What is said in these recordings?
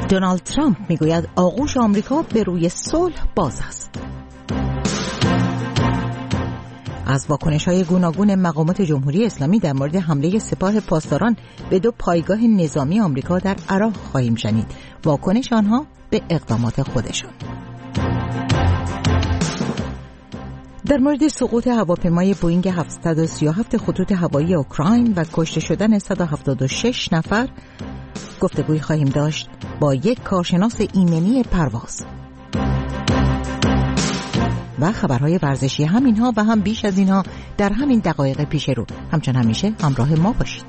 دونالد ترامپ میگوید آغوش آمریکا به روی صلح باز است. از واکنش‌های گوناگون مقامات جمهوری اسلامی در مورد حمله سپاه پاسداران به 2 پایگاه نظامی آمریکا در عراق خواهیم شنید. واکنش آنها به اقدامات خودشان. در مورد سقوط هواپیمای بوئینگ 737 خطوط هوایی اوکراین و کشته شدن 176 نفر گفتگوی خواهیم داشت با یک کارشناس ایمنی پرواز. و خبرهای ورزشی، هم اینها و هم بیش از اینها در همین دقایق پیش رو. همچون همیشه همراه ما باشید.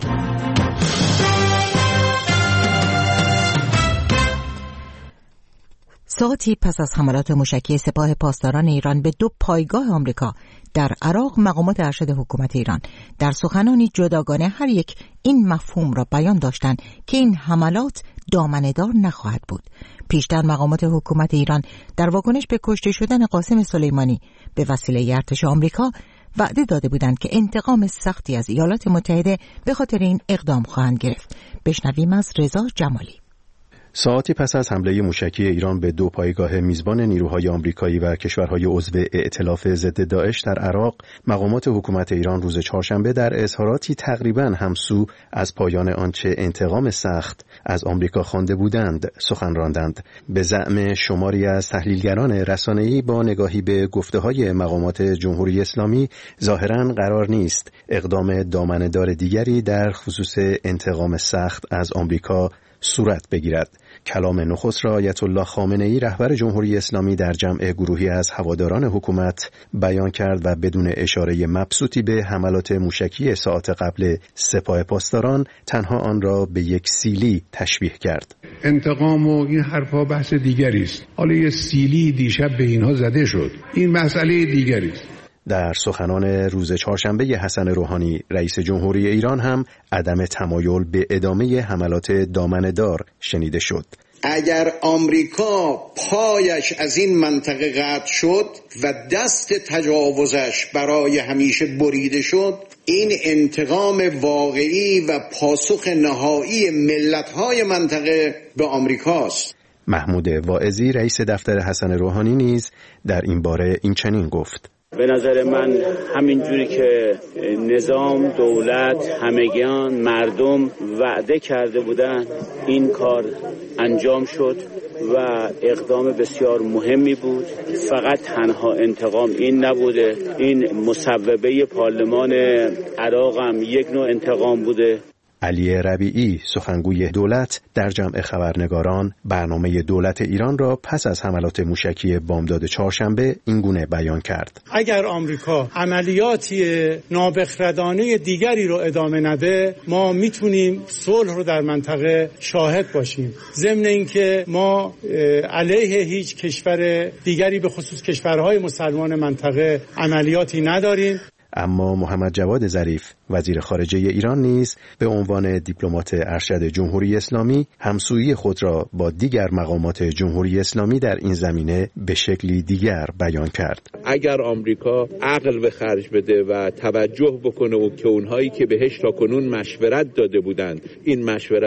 ساعتی پس از حملات موشکی سپاه پاسداران ایران به 2 پایگاه آمریکا در عراق، مقامات ارشد حکومت ایران در سخنانی جداگانه هر یک این مفهوم را بیان داشتند که این حملات دامنه‌دار نخواهد بود. پیشتر مقامات حکومت ایران در واکنش به کشته شدن قاسم سلیمانی به وسیله ارتش آمریکا وعده داده بودند که انتقام سختی از ایالات متحده به خاطر این اقدام خواهند گرفت. بشنویم از رضا جمالی. ساعتی پس از حمله موشکی ایران به 2 پایگاه میزبان نیروهای آمریکایی و کشورهای عضو ائتلاف ضد داعش در عراق، مقامات حکومت ایران روز چهارشنبه در اظهاراتی تقریباً همسو از پایان آنچه انتقام سخت از آمریکا خوانده بودند سخن راندند. به زعم شماری از تحلیلگران رسانه‌ای با نگاهی به گفته‌های مقامات جمهوری اسلامی، ظاهراً قرار نیست اقدام دامنه‌دار دیگری در خصوص انتقام سخت از آمریکا صورت بگیرد. کلام نخست را آیت الله خامنه‌ای رهبر جمهوری اسلامی در جمع گروهی از هواداران حکومت بیان کرد و بدون اشاره مبسوطی به حملات موشکی ساعت قبل سپاه پاسداران تنها آن را به یک سیلی تشبیه کرد. انتقام و این حرفا بحث دیگری است. حالا یه سیلی دیشب به اینها زده شد، این مسئله دیگری است. در سخنان روز چهارشنبه حسن روحانی رئیس جمهوری ایران هم عدم تمایل به ادامه حملات دامنه‌دار شنیده شد. اگر آمریکا پایش از این منطقه قطع شد و دست تجاوزش برای همیشه بریده شد، این انتقام واقعی و پاسخ نهایی ملت‌های منطقه به آمریکاست. محمود واعظی رئیس دفتر حسن روحانی نیز در این باره این چنین گفت: به نظر من همینجوری که نظام، دولت، همگیان، مردم وعده کرده بودن این کار انجام شد و اقدام بسیار مهمی بود. فقط تنها انتقام این نبوده، این مصوبه پارلمان عراق هم یک نوع انتقام بوده. علی ربیعی سخنگوی دولت در جمع خبرنگاران برنامه دولت ایران را پس از حملات موشکی بامداد چهارشنبه اینگونه بیان کرد: اگر آمریکا عملیاتی نابخردانه دیگری رو ادامه نده، ما میتونیم صلح رو در منطقه شاهد باشیم. ضمن اینکه ما علیه هیچ کشور دیگری به خصوص کشورهای مسلمان منطقه عملیاتی نداریم. اما محمد جواد ظریف وزیر خارجه ایران نیز به عنوان دیپلمات ارشد جمهوری اسلامی همسویی خود را با دیگر مقامات جمهوری اسلامی در این زمینه به شکلی دیگر بیان کرد. اگر آمریکا عقل به خرج بده و توجه بکنه و که اونهایی که بهش تاکنون مشورت داده بودند، این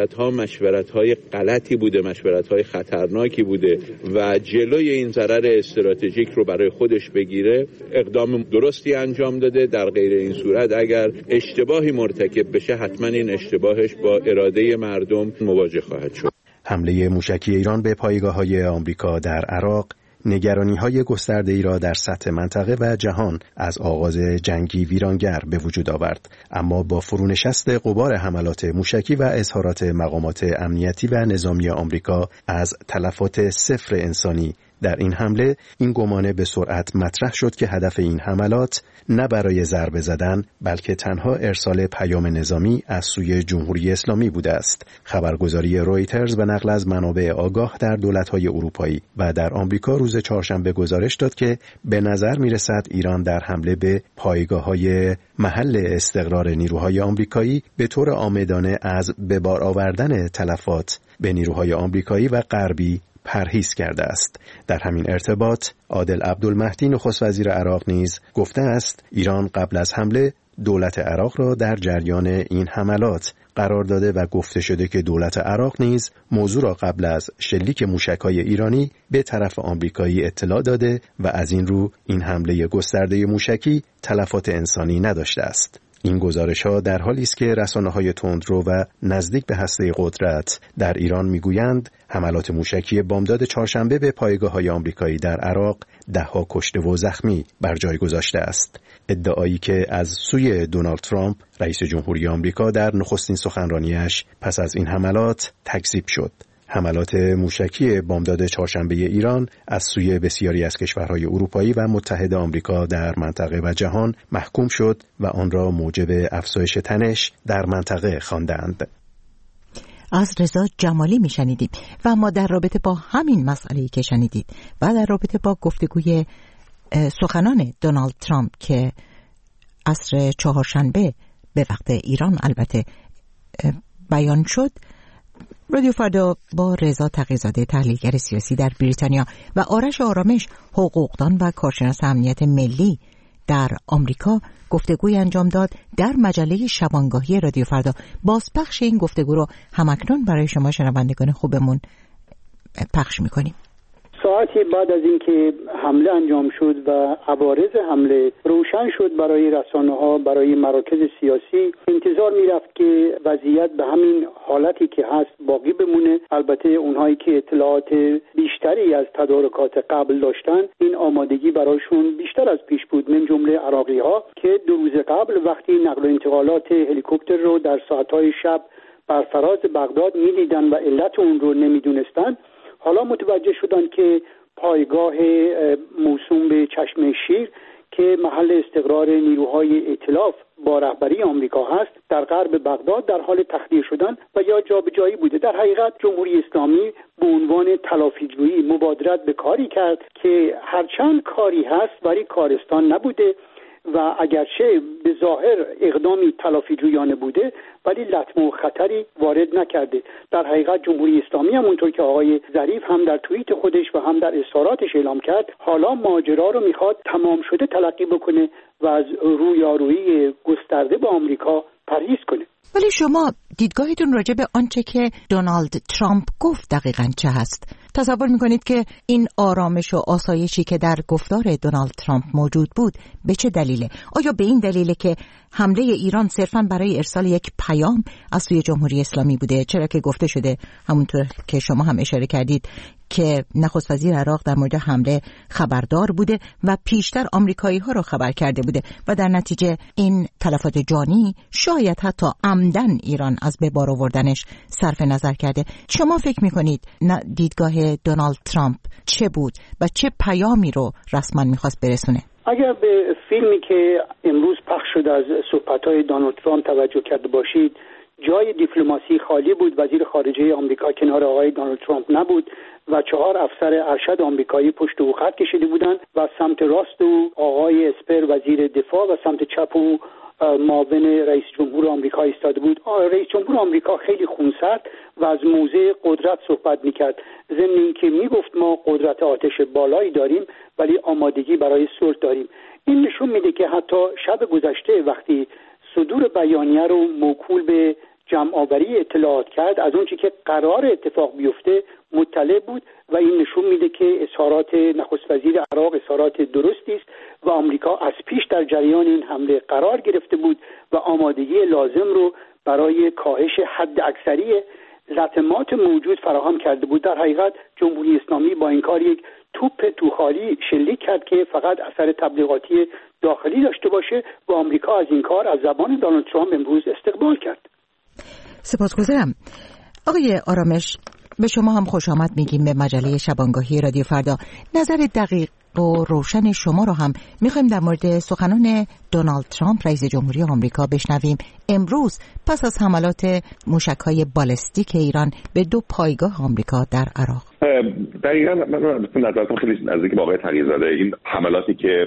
مشورت‌های غلطی بوده، مشورت‌های خطرناکی بوده و جلوی این ضرر استراتژیک رو برای خودش بگیره، اقدام درستی انجام داده. در غیر این صورت اگر اشتباهی مرتکب بشه، حتما این اشتباهش با اراده مردم مواجه خواهد شد. حمله موشکی ایران به پایگاه‌های آمریکا در عراق نگرانی‌های گسترده‌ای را در سطح منطقه و جهان از آغاز جنگی ویرانگر به وجود آورد. اما با فرونشست غبار حملات موشکی و اظهارات مقامات امنیتی و نظامی آمریکا از تلفات صفر انسانی در این حمله، این گمانه به سرعت مطرح شد که هدف این حملات نه برای ضربه زدن بلکه تنها ارسال پیام نظامی از سوی جمهوری اسلامی بوده است. خبرگزاری رویترز به نقل از منابع آگاه در دولت‌های اروپایی و در آمریکا روز چهارشنبه گزارش داد که به نظر می‌رسد ایران در حمله به پایگاه‌های محل استقرار نیروهای آمریکایی به طور عامدانه از به بار آوردن تلفات به نیروهای آمریکایی و غربی پرهیز کرده است. در همین ارتباط عادل عبدالمهدی نخست وزیر عراق نیز گفته است ایران قبل از حمله دولت عراق را در جریان این حملات قرار داده و گفته شده که دولت عراق نیز موضوع را قبل از شلیک موشک‌های ایرانی به طرف آمریکایی اطلاع داده و از این رو این حمله گسترده موشکی تلفات انسانی نداشته است. این گزارش‌ها در حالی است که رسانه‌های تندرو و نزدیک به هسته قدرت در ایران می‌گویند حملات موشکی بامداد چهارشنبه به پایگاه‌های آمریکایی در عراق ده‌ها کشته و زخمی بر جای گذاشته است. ادعایی که از سوی دونالد ترامپ رئیس جمهوری آمریکا در نخستین سخنرانیش پس از این حملات تکذیب شد. حملات موشکی بامداد چهارشنبه ایران از سوی بسیاری از کشورهای اروپایی و متحد آمریکا در منطقه و جهان محکوم شد و آن را موجب افزایش تنش در منطقه خواندند. از رضا جمالی میشنیدیم و ما در رابطه با همین مسئله‌ای که شنیدید و در رابطه با گفتگوی سخنان دونالد ترامپ که عصر چهارشنبه به وقت ایران البته بیان شد، رادیو فردا با رضا تقی‌زاده تحلیلگر سیاسی در بریتانیا و آرش آرامش حقوقدان و کارشناس امنیت ملی در آمریکا گفتگوی انجام داد در مجله شبانگاهی رادیو فردا. بازپخش این گفتگو رو همکنون برای شما شنوندگان خوبمون پخش می‌کنیم. ساعتی بعد از اینکه حمله انجام شد و عوارض حمله روشن شد برای رسانه‌ها، برای مراکز سیاسی، انتظار می‌رفت که وضعیت به همین حالتی که هست باقی بمونه. البته اونهایی که اطلاعات بیشتری از تدارکات قبل داشتن، این آمادگی براشون بیشتر از پیش بود، من جمله عراقی‌ها که 2 روز قبل وقتی نقل و انتقالات هلیکوپتر رو در ساعت‌های شب بر فراز بغداد می‌دیدن و علت اون رو نمی‌دونستن، حالا متوجه شدن که پایگاه موسوم به چشم شیر که محل استقرار نیروهای ائتلاف با رهبری آمریکا هست در غرب بغداد در حال تخلیه شدن و یا جابجایی بوده. در حقیقت جمهوری اسلامی به عنوان تلافی‌جویی مبادرت به کاری کرد که هرچند کاری هست ولی کارستان نبوده و اگرچه به ظاهر اقدامی تلافی‌جویانه بوده ولی لطمه و خطری وارد نکرده. در حقیقت جمهوری اسلامی همونطور که آقای ظریف هم در توییت خودش و هم در اظهاراتش اعلام کرد، حالا ماجرا رو میخواد تمام شده تلقی بکنه و از رویارویی گسترده با آمریکا پرهیز کنه. ولی شما دیدگاهتون راجع به آنچه که دونالد ترامپ گفت دقیقاً چه هست؟ تصور میکنید که این آرامش و آسایشی که در گفتار دونالد ترامپ موجود بود به چه دلیله؟ آیا به این دلیله که حمله ایران صرفاً برای ارسال یک پیام از سوی جمهوری اسلامی بوده؟ چرا که گفته شده همونطور که شما هم اشاره کردید که نخست وزیر عراق در مورد حمله خبردار بوده و پیشتر آمریکایی ها رو خبر کرده بوده و در نتیجه این تلفات جانی شاید حتی عمدن ایران از به بار آوردنش صرف نظر کرده. شما فکر میکنید دیدگاه دونالد ترامپ چه بود و چه پیامی رو رسما میخواست برسونه؟ اگر به فیلمی که امروز پخش شده از صحبت‌های دونالد ترامپ توجه کرده باشید، جای دیپلماسی خالی بود. وزیر خارجه آمریکا کنار آقای دونالد ترامپ نبود و 4 افسر ارشد آمریکایی پشت او خط کشیده بودند و سمت راست او آقای اسپر وزیر دفاع و سمت چپ او معاون رئیس جمهور آمریکا ایستاده بود. رئیس جمهور آمریکا خیلی خونسرد و از موضع قدرت صحبت میکرد، ضمن اینکه میگفت ما قدرت آتش بالایی داریم ولی آمادگی برای صلح داریم. این نشون میده که حتی شب گذشته وقتی صدور بیانیه رو موکول به جمع‌آوری اطلاعات کرد، از اونچه که قرار اتفاق بیفته مطلع بود و این نشون میده که اظهارات نخست وزیر عراق اظهارات درستی است و آمریکا از پیش در جریان این حمله قرار گرفته بود و آمادگی لازم رو برای کاهش حد اکثری لطمات موجود فراهم کرده بود. در حقیقت جمهوری اسلامی با این کار یک توپ توخالی شلیک کرد که فقط اثر تبلیغاتی داخلی داشته باشه و آمریکا از این کار از زبان دونالد ترامپ امروز استقبال کرد. سپاسگزارم. آقای آرامش، به شما هم خوش آمد میگیم به مجله شبانگاهی رادیو فردا. نظر دقیق و روشن شما رو هم میخوایم در مورد سخنان دونالد ترامپ رئیس جمهوری آمریکا بشنویم امروز پس از حملات موشک‌های بالستیک ایران به 2 پایگاه آمریکا در عراق. دقیقاً من نظرم خیلی نزدیک با آقای تقی‌زاده. این حملاتی که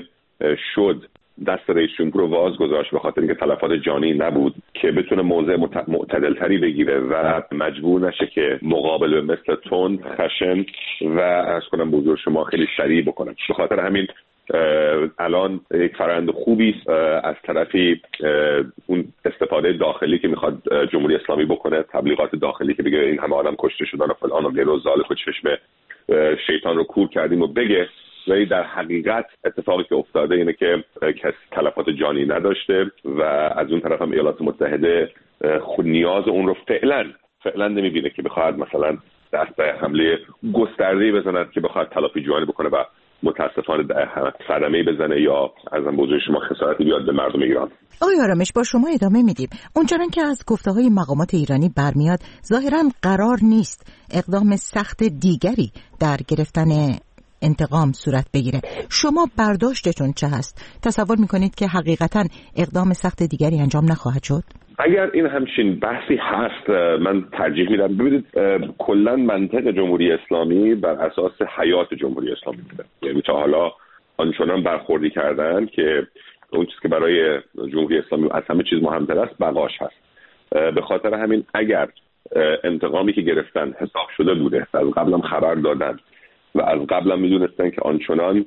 شد دست رئیس جمهور رو واز گذاشت به خاطر اینکه تلفات جانی نبود که بتونه موضع معتدلتری بگیره و مجبور نشه که مقابل به مثل تند خشن و عرض کنم بزرگ شما خیلی سریع بکنه. به خاطر همین الان یک فرآیند خوبی از طرفی اون استفاده داخلی که میخواد جمهوری اسلامی بکنه، تبلیغات داخلی که بگه این همه آدم کشته شدن و فلان و غیر و ذالک و چشم شیطان رو کور کردیم و بگه، ولی در حقیقت اتفاقی که افتاده اینه که کسی تلفات جانی نداشته و از اون طرف هم ایالات متحده خود نیاز اون رو فعلا نمیبینه که بخواد مثلا دست به حمله گسترده‌ای بزند که بخواد تلافی جانی بکنه و متاسفانه صدمه‌ای بزنه یا از بزرگ شما خسارتی بیاد به مردم ایران. آقای آرامش، با شما ادامه میدیم. اونچنان که از گفته‌های مقامات ایرانی برمیاد، ظاهراً قرار نیست اقدام سخت دیگری در گرفتن انتقام صورت بگیره. شما برداشتتون چه هست؟ تصور میکنید که حقیقتاً اقدام سخت دیگری انجام نخواهد شد؟ اگر این همچین بحثی هست، من ترجیح میدم ببینید کلا منطق جمهوری اسلامی بر اساس حیات جمهوری اسلامی بوده. یعنی تا حالا آنچنان برخوردی کردن که اون چیزی که برای جمهوری اسلامی از همه چیز مهمتر است بقاش هست. به خاطر همین اگر انتقامی که گرفتن حساب شده بوده، از قبلم خبر دادن و از قبلم میدونستن که آنچنان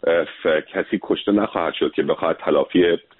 کسی کشته نخواهد شد که بخواد تلافی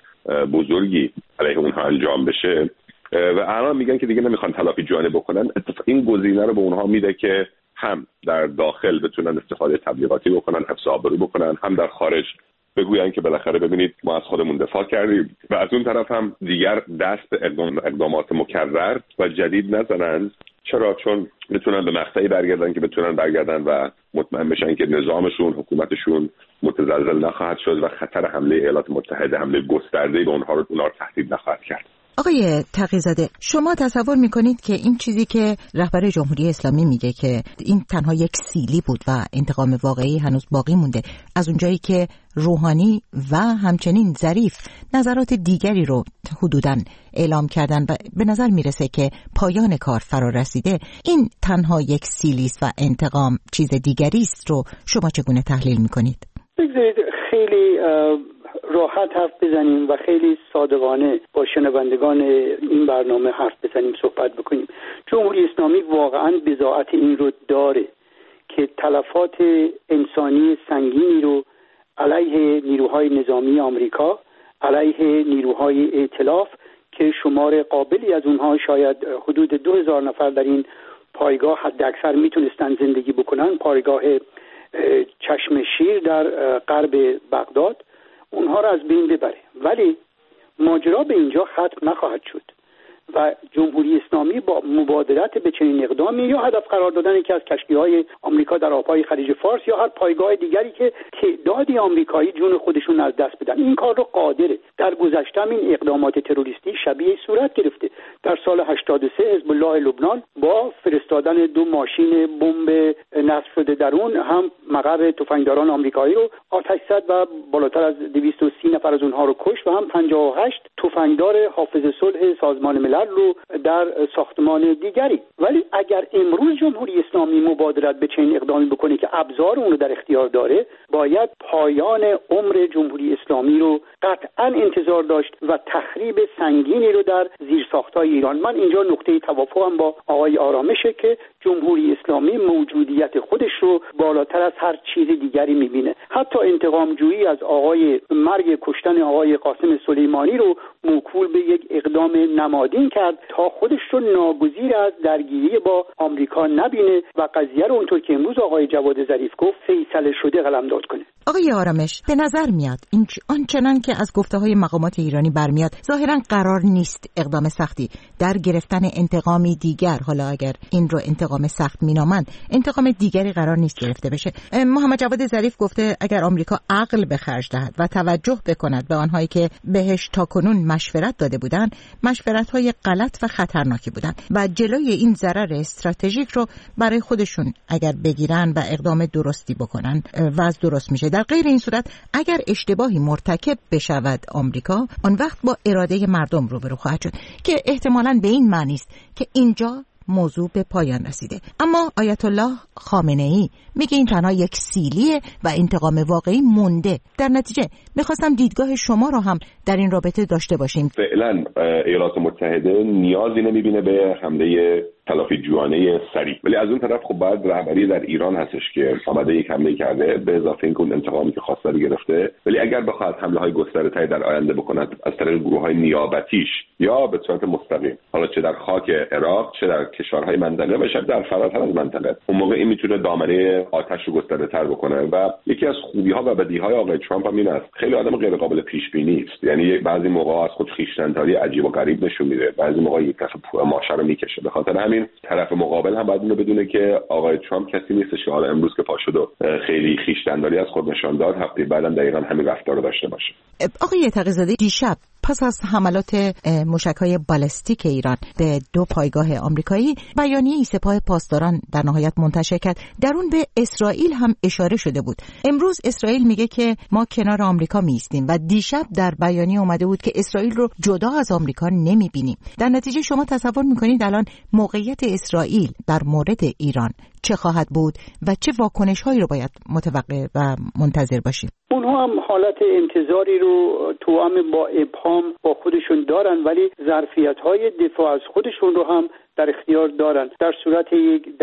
بزرگی علیه اونها انجام بشه و الان میگن که دیگه نمیخوان تلافی جانی بکنن، این گزینه رو به اونها میده که هم در داخل بتونن استفاده تبلیغاتی بکنن، حفظ آبرو بکنن، هم در خارج بگوین که بالاخره ببینید ما از خودمون دفاع کردیم و از اون طرف هم دیگر دست به اقدامات مکرر و جدید نزنن. چرا؟ چون میتونن به مقطعی برگردن که بتونن برگردن و مطمئن بشن که نظامشون، حکومتشون متزلزل نخواهد شد و خطر حمله ایالات متحده، حمله گسترده‌ای به اونها رو تهدید نخواهد کرد. آقای تقی‌زاده، شما تصور میکنید که این چیزی که رهبر جمهوری اسلامی میگه که این تنها یک سیلی بود و انتقام واقعی هنوز باقی مونده، از اونجایی که روحانی و همچنین ظریف نظرات دیگری رو حدوداً اعلام کردن و به نظر میرسه که پایان کار فرا رسیده، این تنها یک سیلی است و انتقام چیز دیگری است رو شما چگونه تحلیل میکنید؟ بگذارید خیلی راحت حرف بزنیم و خیلی صادقانه با شنوندگان این برنامه حرف بزنیم، صحبت بکنیم. جمهوری اسلامی واقعا بضاعت این رو داره که تلفات انسانی سنگینی رو علیه نیروهای نظامی آمریکا، علیه نیروهای ائتلاف که شمار قابلی از اونها شاید حدود 2000 نفر در این پایگاه حد اکثر میتونستن زندگی بکنن، پایگاه چشم شیر در غرب بغداد، اونها را از بین ببره. ولی ماجرا به اینجا ختم نخواهد شد و جمهوری اسلامی با مبادرت به چنین اقدامی یا هدف قرار دادن یکی از کشتی‌های آمریکا در آب‌های خلیج فارس یا هر پایگاه دیگری که تعدادی آمریکایی جون خودشون از دست بدن، این کار رو قادره. در گذشته این اقدامات تروریستی شبیه صورت گرفته. در سال 83 حزب الله لبنان با فرستادن 2 ماشین بمب نصب شده در اون هم مقر تفنگداران آمریکایی رو آتش زد و بالاتر از 230 نفر از اونها رو کشت و هم 58 تفنگدار حافظ صلح سازمان ملل رو در ساختمان دیگری. ولی اگر امروز جمهوری اسلامی مبادرت به چنین اقدامی بکنه که ابزار اون رو در اختیار داره، باید پایان عمر جمهوری اسلامی رو قطعا انتظار داشت و تخریب سنگینی رو در زیرساخت‌های ایران. من اینجا نقطه توافقم با آقای آرامشه که جمهوری اسلامی موجودیت خودش رو بالاتر از هر چیز دیگری میبینه. حتی انتقام جویی از مرگ کشتن آقای قاسم سلیمانی رو موکول به یک اقدام نمادین کرد تا خودش رو ناگزیر از درگیری با آمریکا نبینه و قضیه رو اونطور که امروز آقای جواد ظریف گفت فیصله شده قلمداد کنه. آقای آرامش، به نظر میاد این آنچنان که از گفته‌های مقامات ایرانی برمیاد ظاهراً قرار نیست اقدام سختی در گرفتن انتقامی دیگر، حالا اگر این رو انتقام سخت مینامند، انتقام دیگری قرار نیست گرفته بشه. محمد جواد ظریف گفته اگر آمریکا عقل به خرج دهد و توجه بکند به آنهایی که بهش تاکنون مشورت داده بودند، مشورت‌های غلط و خطرناکی بودند و جلوی این ضرر استراتژیک رو برای خودشون اگر بگیرن و اقدام درستی بکنن وضع درست میشه. در غیر این صورت اگر اشتباهی مرتکب بشود آمریکا، آن وقت با اراده مردم روبرو خواهد شد که احتمالاً به این معنی است که اینجا موضوع به پایان رسیده. اما آیت الله خامنه‌ای میگه این تنها یک سیلیه و انتقام واقعی مونده. در نتیجه میخواستم دیدگاه شما رو هم در این رابطه داشته باشیم. فعلا ایالات متحده نیازی نمیبینه به حمله تلافی جوانه سریع. ولی از اون طرف خب باید رهبری در ایران هستش که آمده یک حمله کرده، به اضافه اینکه اون انتقامی که خواسته رو گرفته، ولی اگر بخواد حمله‌های گسترده‌تری در آینده بکند از طریق گروه‌های نیابتیش یا به صورت مستقیم، حالا چه در خاک عراق چه در کشورهای منطقه و شاید در فراتر از منطقه، اون موقع این میتونه دامنه آتش رو گسترده‌تر بکنه. و یکی از خوبی‌ها و بدیه‌های آقای ترامپ هم این است خیلی آدم غیر قابل پیش بینی است. یعنی بعضی موقع از خود خویشتن‌داری عجیب و غریب نشون میده، بعضی موقع یک کف ماشه رو میکشه. به خاطر همین طرف مقابل هم باید اینو بدونه که آقای ترامپ کسی نیستش که حالا امروز که پا شد و خیلی خویشتن‌داری از خود نشان داد، هفته بعدم دقیقاً همین رفتار رو داشته باشه. آقای تقی‌زاده، دیشب پس از حملات موشک‌های بالستیک ایران به 2 پایگاه آمریکایی، بیانیه سپاه پاسداران در نهایت منتشر کرد. در اون به اسرائیل هم اشاره شده بود. امروز اسرائیل میگه که ما کنار آمریکا میستیم و دیشب در بیانیه اومده بود که اسرائیل رو جدا از آمریکا نمیبینیم. در نتیجه شما تصور میکنید الان موقعیت اسرائیل در مورد ایران چه خواهد بود و چه واکنش‌هایی رو باید متوقع و منتظر باشیم؟ اونها هم حالت انتظاری رو توأم با ابهام با خودشون دارن، ولی ظرفیت‌های دفاع از خودشون رو هم در اختیار دارن. در صورت یک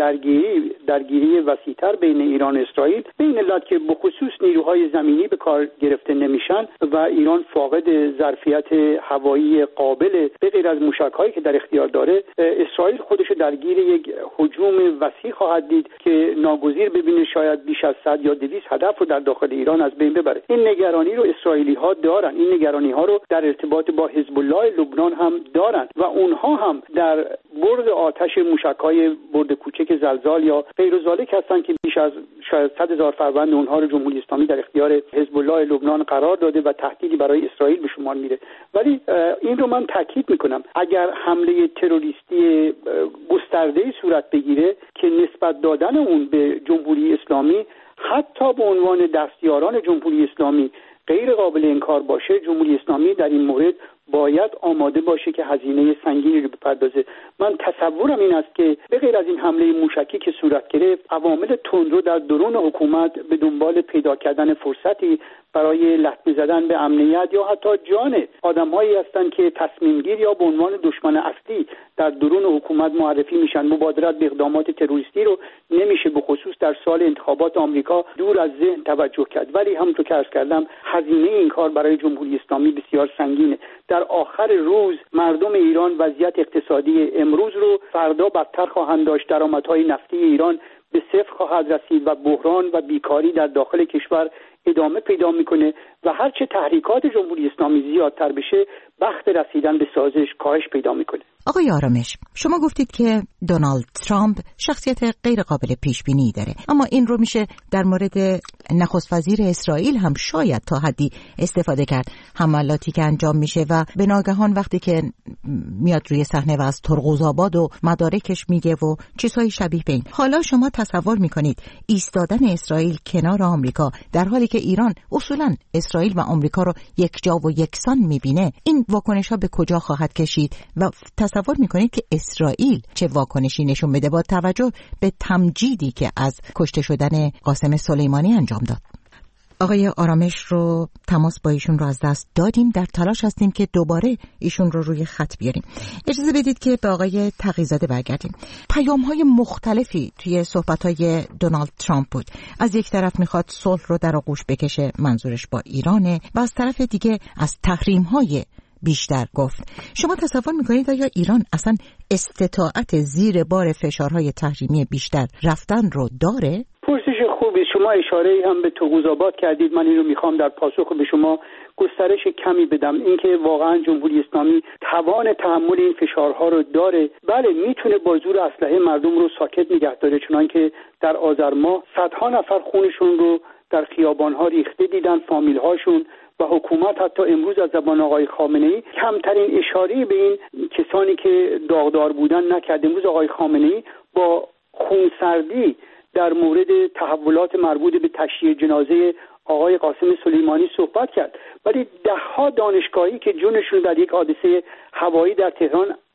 درگیری وسیع‌تر بین ایران و اسرائیل، به این علت که بخصوص نیروهای زمینی به کار گرفته نمیشن و ایران فاقد ظرفیت هوایی قابل به غیر از موشک‌هایی که در اختیار داره، اسرائیل خودش درگیر یک هجوم وسیع خواهد دید که ناگزیر ببینه شاید بیش از 100 یا 200 هدف رو در داخل ایران از بین ببره. این نگرانی رو اسرائیلی‌ها دارن، این نگرانی‌ها رو در ارتباط با حزب الله لبنان هم دارن و اونها هم در برد آتش موشک‌های برد کوچک زلزال یا غیر ذالک هستن که بیش از شاید 100,000 فروند اونها رو جمهوری اسلامی در اختیار حزب الله لبنان قرار داده و تهدیدی برای اسرائیل به شمار میره. ولی این رو من تاکید میکنم، اگر حمله تروریستی گسترده‌ای صورت بگیره که نسبت دادن اون به جمهوری اسلامی حتی به عنوان دستیاران جمهوری اسلامی غیر قابل انکار باشه، جمهوری اسلامی در این مورد باید آماده باشه که هزینه سنگینی رو بپردازه. من تصورم این است که به غیر از این حمله موشکی که صورت گرفت، عوامل تندرو در درون حکومت به دنبال پیدا کردن فرصتی برای لطمه زدن به امنیت یا حتی جان آدم‌هایی هستند که تصمیم‌گیر یا به عنوان دشمن اصلی در درون حکومت معرفی میشن. مبادرت به اقدامات تروریستی رو نمیشه به خصوص در سال انتخابات آمریکا دور از ذهن توجه کرد، ولی همونطور که عرض کردم هزینه این کار برای جمهوری اسلامی بسیار سنگینه. در آخر روز مردم ایران وضعیت اقتصادی امروز رو فردا بدتر خواهند داشت. درآمدهای نفتی ایران به صفر خواهد رسید و بحران و بیکاری در داخل کشور ادامه پیدا میکنه و هرچه تحریکات جمهوری اسلامی زیادتر بشه، بخت رسیدن به سازش کاهش پیدا میکنه. آقای آرامش، شما گفتید که دونالد ترامپ شخصیت غیر قابل پیش بینی داره، اما این رو میشه در مورد نخست وزیر اسرائیل هم شاید تا حدی استفاده کرد. حملاتی که انجام میشه و به ناگهان وقتی که میاد روی صحنه و از ترقوزآباد و مدارکش میگه و چیزهای شبیه به این. حالا شما تصور میکنید ایستادن اسرائیل کنار آمریکا در حالی که ایران اصولاً اسرائیل و آمریکا رو یکجا و یکسان میبینه، این واکنش ها به کجا خواهد کشید و تصور میکنید که اسرائیل چه واکنشی نشون بده با توجه به تمجیدی که از کشته شدن قاسم سلیمانی انجام داد؟ آقای آرامش رو تماس با ایشون رو از دست دادیم، در تلاش هستیم که دوباره ایشون رو روی خط بیاریم. اجازه بدید که به آقای تقی‌زاده برگردیم. پیام‌های مختلفی توی صحبت‌های دونالد ترامپ بود. از یک طرف میخواد صلح رو در آغوش بکشه، منظورش با ایرانه، و از طرف دیگه از تحریم‌های بیشتر گفت. شما تصور میکنید آیا ایران اصلا استطاعت زیر بار فشارهای تحریمی بیشتر رفتن رو داره؟ پرسش خوبی. شما اشاره‌ای هم به ترقوزآباد کردید. من این رو میخوام در پاسخ به شما گسترش کمی بدم. اینکه واقعا جمهوری اسلامی توان تحمل این فشارها رو داره. بله، میتونه با زور اسلحه مردم رو ساکت نگه داره، چنانکه در آذر ماه صدها نفر خونشون رو در خیابان‌ها ریخته دیدن، فامیل‌هاشون، و حکومت حتی امروز از زبان آقای خامنه‌ای کمترین اشاره به این کسانی که داغدار بودن نکرد. امروز آقای خامنه‌ای با خونسردی در مورد تحولات مربوط به تشییع جنازه آقای قاسم سلیمانی صحبت کرد، ولی ده‌ها دانشگاهی که جونشون در یک حادثه هوایی در تهران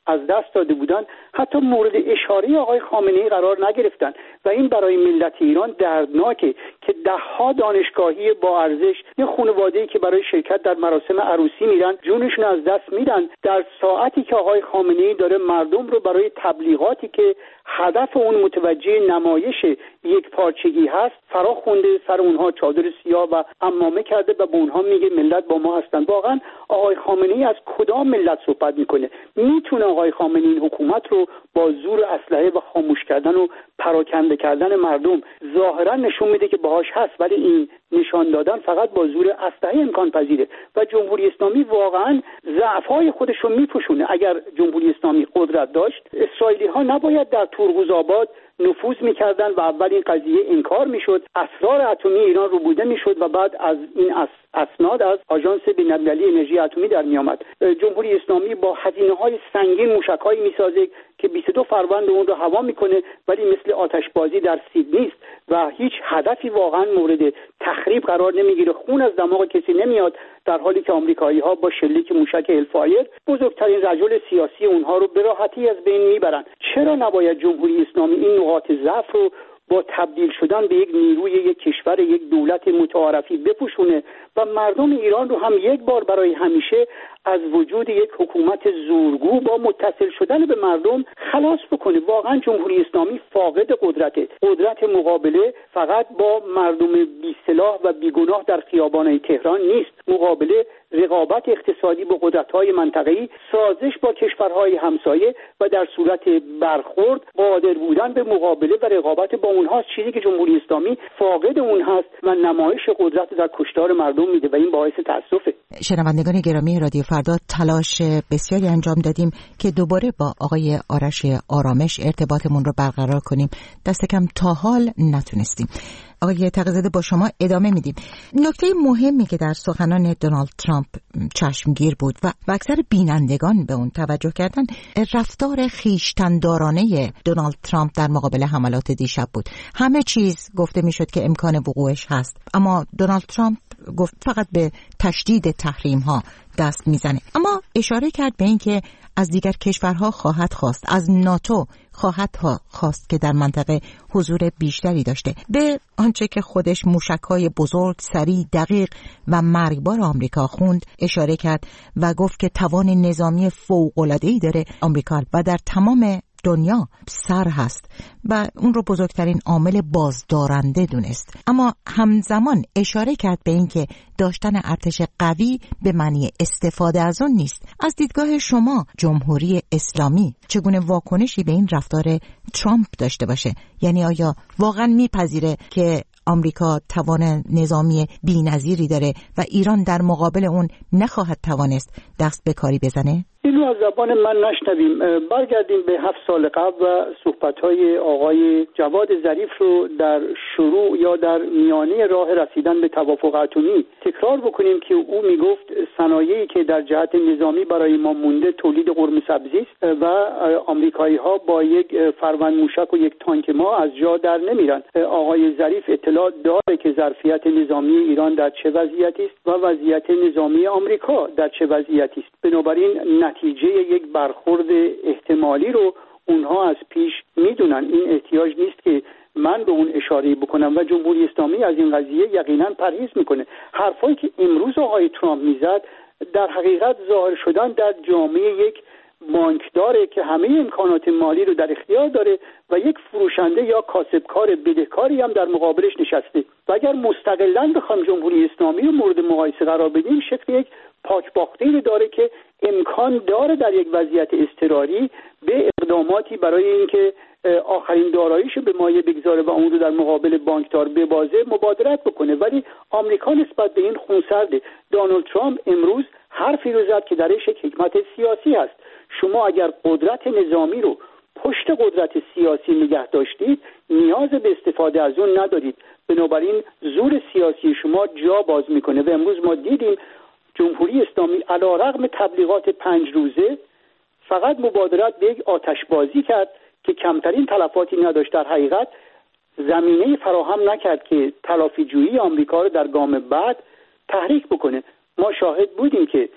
از دست داده بودن حتی مورد اشاره آقای خامنه‌ای قرار نگرفتن و این برای ملت ایران دردناکه که ده‌ها دانشگاهی با ارزش، یه خانواده‌ای که برای شرکت در مراسم عروسی میرن جونشون از دست میدن، در ساعتی که آقای خامنه‌ای داره مردم رو برای تبلیغاتی که هدف اون متوجه نمایش یک پارچگی هست فرا خونده، سر اونها چادر سیاه و عمامه کرده و به اونها میگه ملت با ما هستن. واقعا آقای خامنه‌ای از کدام ملت صحبت میکنه؟ میتونه آقای خامنه‌ای این حکومت رو با زور اسلحه و خاموش کردن و پراکنده کردن مردم ظاهرا نشون میده که باهاش هست، ولی این نشان دادن فقط با زور اسلحه امکان پذیره و جمهوری اسلامی واقعا ضعف‌های خودش رو میپوشونه. اگر جمهوری اسلامی قدرت داشت، اسرائیلی‌ها نباید در تورغوزآباد نفوذ میکردن و اول این قضیه انکار میشد، اسرار اتمی ایران رو بوده میشد و بعد از این اسناد از آژانس بین‌المللی انرژی اتمی در میآمد. جمهوری اسلامی با هزینه‌های سنگین موشک‌هایی میسازه که 22 فروند اون رو هوا میکنه، ولی مثل آتشبازی در سید نیست و هیچ هدفی واقعا مورد تخریب قرار نمیگیره، خون از دماغ کسی نمیاد، در حالی که آمریکایی‌ها با شلیک موشک هلفایر بزرگترین رجل سیاسی اونها رو به راحتی از بین میبرن. چرا نباید جمهوری اسلامی این نقاط ضعف رو با تبدیل شدن به یک نیروی یک کشور، یک دولت متعارفی بپوشونه و مردم ایران رو هم یک بار برای همیشه از وجود یک حکومت زورگو با متصل شدن به مردم خلاص بکنه؟ واقعا جمهوری اسلامی فاقد قدرت مقابله فقط با مردم بی سلاح و بیگناه در خیابان‌های تهران نیست، مقابله رقابت اقتصادی با قدرت‌های منطقه‌ای، سازش با کشورهای همسایه و در صورت برخورد قادر بودن به مقابله و رقابت با اونهاست، چیزی که جمهوری اسلامی فاقد اون هست و نمایش قدرت در کشتار مردم میده و این باعث تأسفه. شنوندگان گرامی رادیو فردا، تلاش بسیاری انجام دادیم که دوباره با آقای آرش آرامش ارتباطمون رو برقرار کنیم، دست کم تا حال نتونستیم. آقای تقی‌زاده، با شما ادامه میدیم. نکته مهمی که در سخنان دونالد ترامپ چشمگیر بود و اکثر بینندگان به اون توجه کردن، رفتار خویشتن‌دارانه دونالد ترامپ در مقابل حملات دیشب بود. همه چیز گفته میشد که امکان وقوعش هست، اما دونالد ترامپ گفت فقط به تشدید تحریم ها دست میزنه، اما اشاره کرد به این که از دیگر کشورها خواهد خواست، از ناتو خواهد خواست که در منطقه حضور بیشتری داشته. به آنچه که خودش موشک‌های بزرگ، سریع، دقیق و مرگبار آمریکا خوند اشاره کرد و گفت که توان نظامی فوق‌العاده‌ای داره آمریکا و در تمام دنیا سر هست و اون رو بزرگترین عامل بازدارنده دونست. اما همزمان اشاره کرد به این که داشتن ارتش قوی به معنی استفاده از اون نیست. از دیدگاه شما جمهوری اسلامی چگونه واکنشی به این رفتار ترامپ داشته باشه؟ یعنی آیا واقعا میپذیره که آمریکا توان نظامی بی‌نظیری داره و ایران در مقابل اون نخواهد توانست دست به کاری بزنه؟ اینو از زبان من نشنویم. برگردیم به 7 سال قبل و صحبت‌های آقای جواد ظریف رو در شروع یا در میانه راه رسیدن به توافق اتمی تکرار بکنیم که او میگفت صنایعی که در جهت نظامی برای ما مونده تولید قرمه سبزی است و آمریکایی‌ها با یک فروند موشک و یک تانک ما از جا در نمیرن. آقای ظریف اطلاع داره که ظرفیت نظامی ایران در چه وضعیتی است و وضعیت نظامی آمریکا در چه وضعیتی است. بنابراین نتیجه یک برخورد احتمالی رو اونها از پیش میدونن. این احتیاج نیست که من به اون اشاره بکنم و جمهوری اسلامی از این قضیه یقینا پرهیز میکنه. حرفایی که امروز آقای ترامپ میزد در حقیقت ظاهر شدن در جامعه یک بانکداره که همه امکانات مالی رو در اختیار داره و یک فروشنده یا کاسبکار بدهکاری هم در مقابلش نشسته و اگر مستقلاً بخوام جمهوری اسلامی رو مورد مقایسه قرار بدیم، شکل یک پاکباخته‌ای داره که امکان داره در یک وضعیت اضطراری به اقداماتی برای اینکه آخرین داراییشو به مایه بگذاره و اون رو در مقابل بانکدار ببازه مبادرت بکنه، ولی آمریکا نسبت به این خونسرده. دونالد ترامپ امروز حرفی رو زد که درش یک حکمت سیاسی هست. شما اگر قدرت نظامی رو پشت قدرت سیاسی نگه داشتید، نیاز به استفاده از اون ندارید، بنابراین زور سیاسی شما جا باز میکنه و امروز ما دیدیم جمهوری اسلامی علیرغم تبلیغات 5 روزه فقط مبادرت به یک آتشبازی کرد که کمترین تلفاتی نداشت. در حقیقت زمینه فراهم نکرد که تلافی جویی آمریکا رو در گام بعد تحریک بکنه. ما شاهد بودیم که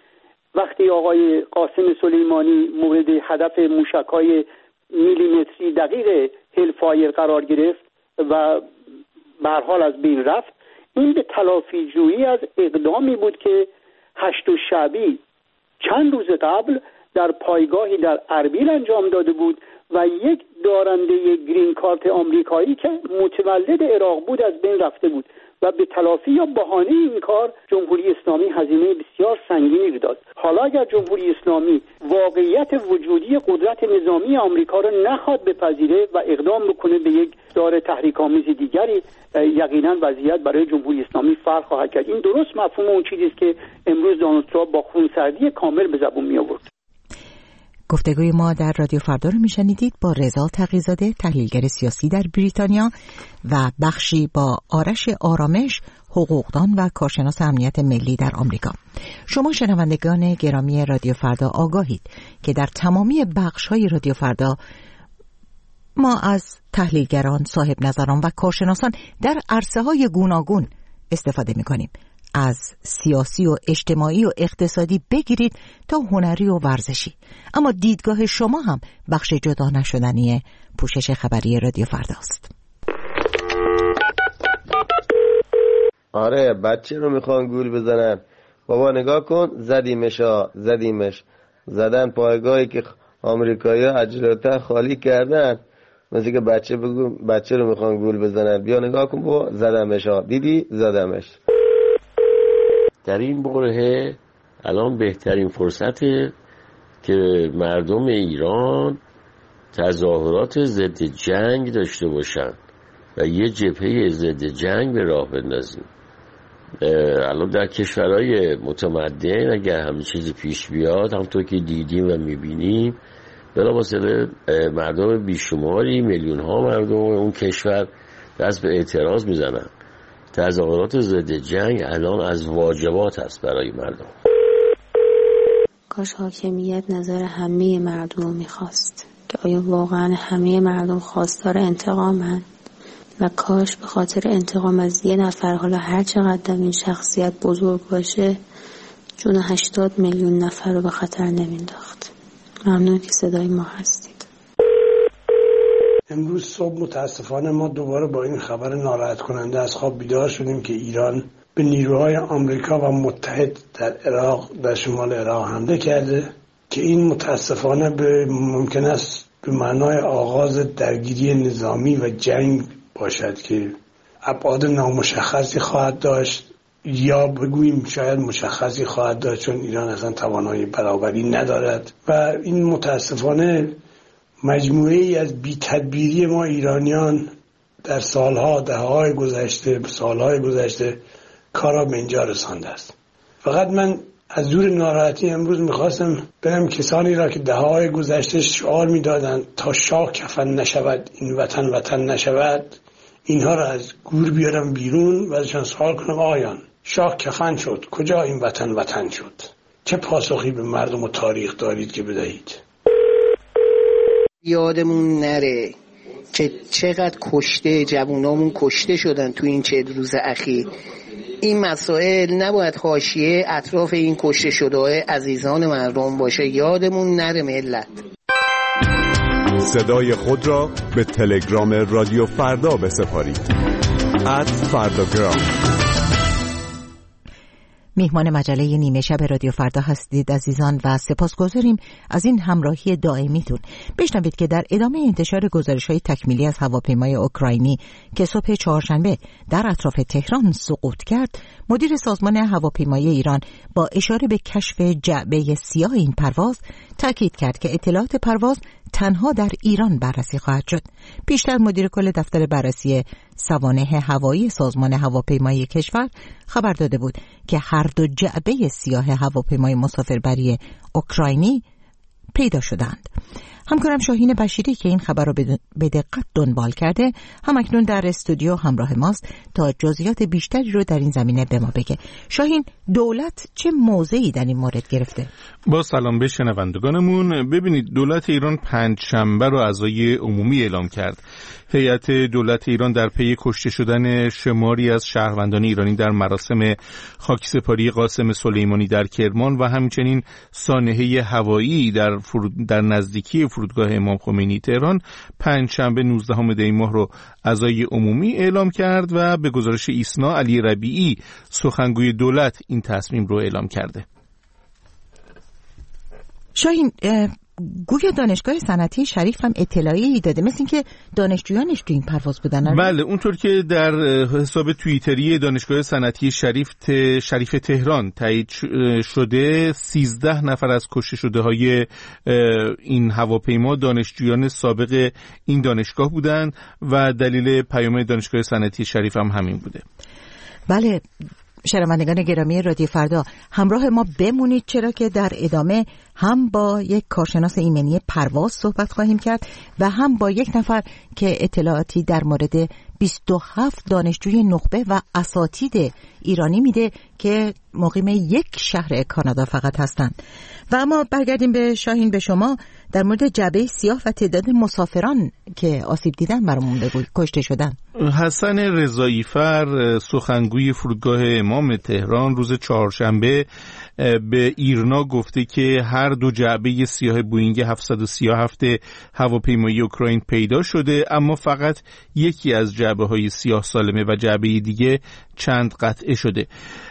وقتی آقای قاسم سلیمانی مورد هدف موشک‌های میلیمتری دقیق هلفایر قرار گرفت و به هر حال از بین رفت، این به تلافی جویی از اقدامی بود که 8 شعبی چند روز قبل در پایگاهی در اربیل انجام داده بود و یک دارنده گرین کارت آمریکایی که متولد عراق بود از بین رفته بود و به تلافی یا بهانه این کار جمهوری اسلامی هزینه بسیار سنگینی رو داد. حالا اگر جمهوری اسلامی واقعیت وجودی قدرت نظامی آمریکا رو نخواد بپذیره و اقدام بکنه به یک دور تحریک‌آمیز دیگری، یقینا وضعیت برای جمهوری اسلامی فرق خواهد کرد. این درست مفهوم اون چیزی است که امروز دونالد ترامپ با خونسردی کامل به زبون می آورد. گفتگوی ما در رادیو فردا رو میشنیدید با رضا تقی‌زاده، تحلیلگر سیاسی در بریتانیا، و بخشی با آرش آرامش، حقوقدان و کارشناس امنیت ملی در آمریکا. شما شنوندگان گرامی رادیو فردا آگاهید که در تمامی بخش‌های رادیو فردا ما از تحلیلگران، صاحب نظران و کارشناسان در عرصه‌های گوناگون استفاده می‌کنیم. از سیاسی و اجتماعی و اقتصادی بگیرید تا هنری و ورزشی. اما دیدگاه شما هم بخش جدا نشدنی پوشش خبری رادیو فرداست. آره، بچه رو میخوان گول بزنن. بابا نگاه کن، زدیمش. زدن پایگاهی که آمریکایی‌ها عجلاتر خالی کردن. مثل که بچه رو میخوان گول بزنن. بیا نگاه کن بابا، زدمش. دیدی؟ زدمش. در این بره الان بهترین فرصته که مردم ایران تظاهرات ضد جنگ داشته باشن و یه جبهه ضد جنگ به راه بندازیم. الان در کشورهای متمدن اگر همین چیزی پیش بیاد، همونطور که دیدیم و میبینیم، بلافاصله مردم بیشماری، میلیون ها مردم اون کشور دست به اعتراض میزنن. تظاهرات ضد جنگ الان از واجبات است برای مردم. کاش حاکمیت نظر همه مردم رو میخواست که آیا واقعا همه مردم خواستار انتقامن و کاش به خاطر انتقام از یه نفر، حالا هر چقدر این شخصیت بزرگ باشه، جون 80 میلیون نفر رو به خطر نمینداخت. ممنون که صدای ما هستید. امروز صبح متاسفانه ما دوباره با این خبر ناراحت کننده از خواب بیدار شدیم که ایران به نیروهای آمریکا و متحد در عراق، در شمال عراق حمله کرده که این متاسفانه ممکن است به معنای آغاز درگیری نظامی و جنگ باشد که ابعاد نامشخصی خواهد داشت، یا بگوییم شاید مشخصی خواهد داشت، چون ایران اصلا توانایی برابری ندارد و این متاسفانه مجموعه ای از بی‌تدبیری ما ایرانیان در دهه‌های گذشته کارا به اینجا رسانده است. فقط من از دور ناراحتی امروز میخواستم برم کسانی را که دهه‌های گذشته شعار میدادند تا شاه کفن نشود این وطن نشود، اینها را از گور بیارم بیرون و ازشان سوال کنم آقایان، شاه کفن شد، کجا این وطن شد؟ چه پاسخی به مردم و تاریخ دارید که بدهید؟ یادمون نره که چقدر جوانامون کشته شدن تو این 40 روز اخیر. این مسائل نباید حاشیه اطراف این کشته شده عزیزان مردم باشه. یادمون نره ملت. صدای خود را به تلگرام رادیو فردا بسپارید. @فرداگرام. میهمان مجله نیمه شب رادیو فردا هستید عزیزان و سپاسگزاریم از این همراهی دائمیتون. بشنوید که در ادامه انتشار گزارش‌های تکمیلی از هواپیمای اوکراینی که صبح چهارشنبه در اطراف تهران سقوط کرد، مدیر سازمان هواپیمایی ایران با اشاره به کشف جعبه سیاه این پرواز تاکید کرد که اطلاعات پرواز تنها در ایران بررسی خواهد شد. پیشتر مدیر کل دفتر بررسی سوانح هوایی سازمان هواپیمایی کشور خبر داده بود که هر دو جعبه سیاه هواپیمای مسافربری اوکراینی پیدا شدند. همکارم شاهین بشیری که این خبر رو به دقت دنبال کرده همکنون در استودیو همراه ماست تا جزئیات بیشتری رو در این زمینه به ما بگه. شاهین، دولت چه موضعی در این مورد گرفته؟ با سلام به شنوندگانمون. ببینید، دولت ایران پنجشنبه رو عزای عمومی اعلام کرد. هیئت دولت ایران در پی کشته شدن شماری از شهروندان ایرانی در مراسم خاکسپاری قاسم سلیمانی در کرمان و همچنین سانحه هوایی در نزدیکی فرودگاه امام خمینی تهران پنجشنبه 19 دی ماه رو عزای عمومی اعلام کرد و به گزارش ایسنا علی ربیعی سخنگوی دولت این تصمیم رو اعلام کرده. شاهین، گویا دانشگاه صنعتی شریف هم اطلاعیه‌ای داده، مثل اینکه دانشجویانش تو این پرواز بودن. بله، اونطور که در حساب توییتری دانشگاه صنعتی شریف تهران تایید شده، 13 نفر از کشته شده های این هواپیما دانشجویان سابق این دانشگاه بودند و دلیل پیام دانشگاه صنعتی شریف هم همین بوده. بله، شنوندگان گرامی رادیو فردا همراه ما بمونید، چرا که در ادامه هم با یک کارشناس ایمنی پرواز صحبت خواهیم کرد و هم با یک نفر که اطلاعاتی در مورد 27 دانشجوی نخبه و اساتید ایرانی میده که مقیم یک شهر کانادا فقط هستند. و اما برگردیم به شاهین، به شما در مورد جعبه سیاه و تعداد مسافران که آسیب دیدن برامون بگو، کشته شدن. حسن رضایی فر، سخنگوی فرودگاه امام تهران، روز چهارشنبه به ایرنا گفته که هر دو جعبه سیاه بوئینگ 737 هواپیمایی اوکراین پیدا شده، اما فقط یکی از جعبه های سیاه سالمه و جعبه دیگه چند قطعه شده.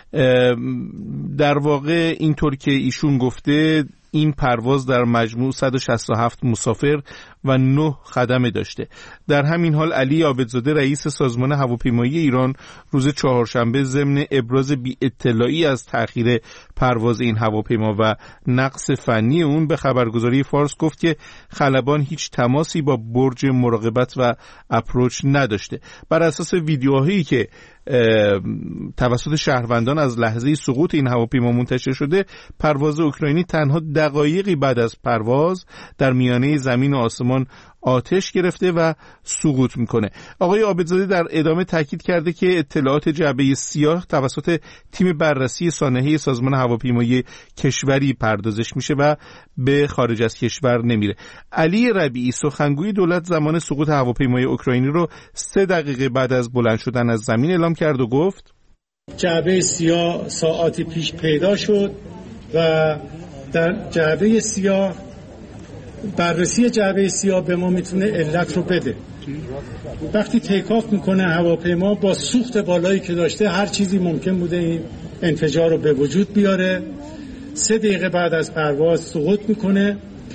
در واقع اینطور که ایشون گفته این پرواز در مجموع 167 مسافر و 9 خدمه داشته. در همین حال علی عابدزاده رئیس سازمان هواپیمایی ایران روز چهارشنبه ضمن ابراز بی اطلاعی از تأخیر پرواز این هواپیما و نقص فنی اون به خبرگزاری فارس گفت که خلبان هیچ تماسی با برج مراقبت و اپروچ نداشته. بر اساس ویدیوهایی که توسط شهروندان از لحظه سقوط این هواپیما منتشر شده، پرواز اوکراینی تنها دقایقی بعد از پرواز در میانه زمین و آسمان آتش گرفته و سقوط میکنه. آقای عابدزاده در ادامه تاکید کرده که اطلاعات جعبه سیاه توسط تیم بررسی سانحه سازمان هواپیمایی کشوری پردازش میشه و به خارج از کشور نمیره. علی ربیعی سخنگوی دولت زمان سقوط هواپیمای اوکراینی رو 3 دقیقه بعد از بلند شدن از زمین اعلام کرد و گفت جعبه سیاه ساعاتی پیش پیدا شد و در جعبه سیاه بررسی جعبه سیاه به ما میتونه علت رو بده. وقتی تیکاف میکنه هواپیما با سوخت بالایی که داشته هر چیزی ممکن بوده این انفجار رو به وجود بیاره. 3 دقیقه بعد از پرواز سقوط میکنه.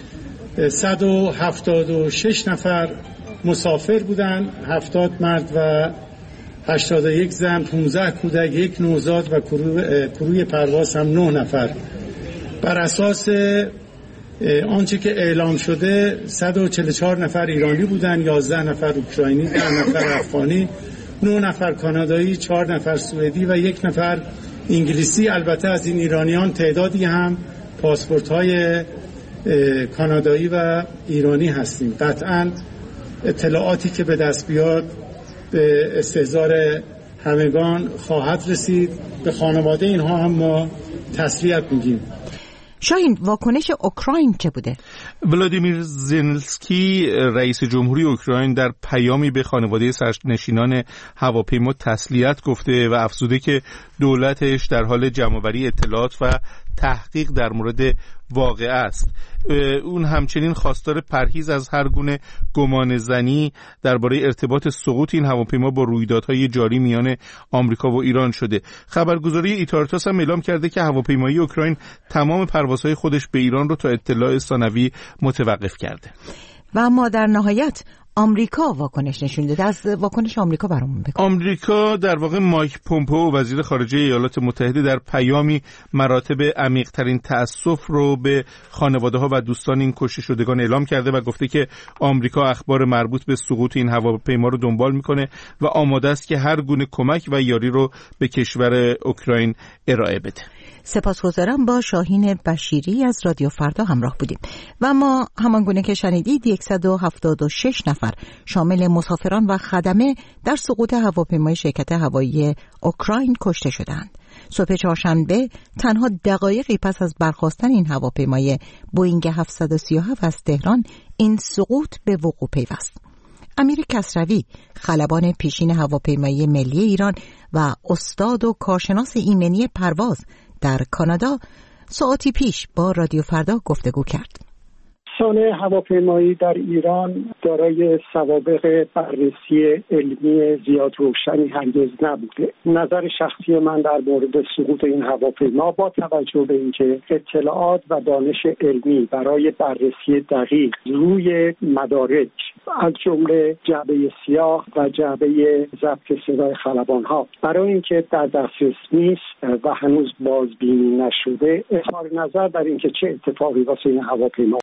176 نفر مسافر بودن، 70 مرد و 81 زن، 15 کودک، 1 نوزاد و کروی پرواز هم 9 نفر. بر اساس آنچه که اعلام شده 144 نفر ایرانی بودن، 11 نفر اوکراینی، 10 نفر افغانی، 9 نفر کانادایی، 4 نفر سوئدی و 1 نفر انگلیسی. البته از این ایرانیان تعدادی هم پاسپورت‌های کانادایی و ایرانی هستیم. قطعاً اطلاعاتی که به دست بیاد به استحضار همگان خواهد رسید. به خانواده اینها هم ما تسلیت میگیم. شاهین، واکنش اوکراین چه بوده؟ ولادیمیر زلنسکی رئیس جمهوری اوکراین در پیامی به خانواده سرنشینان هواپیما تسلیت گفته و افزوده که دولتش در حال جمع‌آوری اطلاعات و تحقیق در مورد واقعه است. اون همچنین خواستار پرهیز از هر گونه گمان زنی درباره ارتباط سقوط این هواپیما با رویدادهای جاری میان آمریکا و ایران شده. خبرگزاری ایتارتاس هم اعلام کرده که هواپیمای اوکراین تمام پروازهای خودش به ایران رو تا اطلاع ثانوی متوقف کرده. و اما در نهایت آمریکا واکنش نشون داده. از واکنش آمریکا برامون بگو. آمریکا در واقع مایک پومپئو وزیر خارجه ایالات متحده در پیامی مراتب عمیق‌ترین تأسف رو به خانواده‌ها و دوستان این کشته شدگان اعلام کرده و گفته که آمریکا اخبار مربوط به سقوط این هواپیما رو دنبال میکنه و آماده است که هر گونه کمک و یاری رو به کشور اوکراین ارائه بده. سپاسگزارم با شاهین بشیری از رادیو فردا همراه بودیم و ما همانگونه که شنیدید 176 نفر شامل مسافران و خدمه در سقوط هواپیمای شرکت هوایی اوکراین کشته شدند. صبح چهارشنبه تنها دقایقی پس از برخاستن این هواپیمای بوئینگ 737 از تهران این سقوط به وقوع پیوست. امیر کسروی خلبان پیشین هواپیمایی ملی ایران و استاد و کارشناس ایمنی پرواز در کانادا ساعتی پیش با رادیو فردا گفتگو کرد. صنایع هواپیمایی در ایران دارای سوابق بررسی علمی زیاد روشنی هرگز نبوده. نظر شخصی من در مورد سقوط این هواپیما با توجه به اینکه اطلاعات و دانش علمی برای بررسی دقیق روی مدارک از جمله جعبه سیاه و جعبه ضبط صدای خلبان‌ها برای اینکه در دسترس نیست و هنوز بازبینی نشده، اظهار نظر در اینکه چه اتفاقی واسه این هواپیما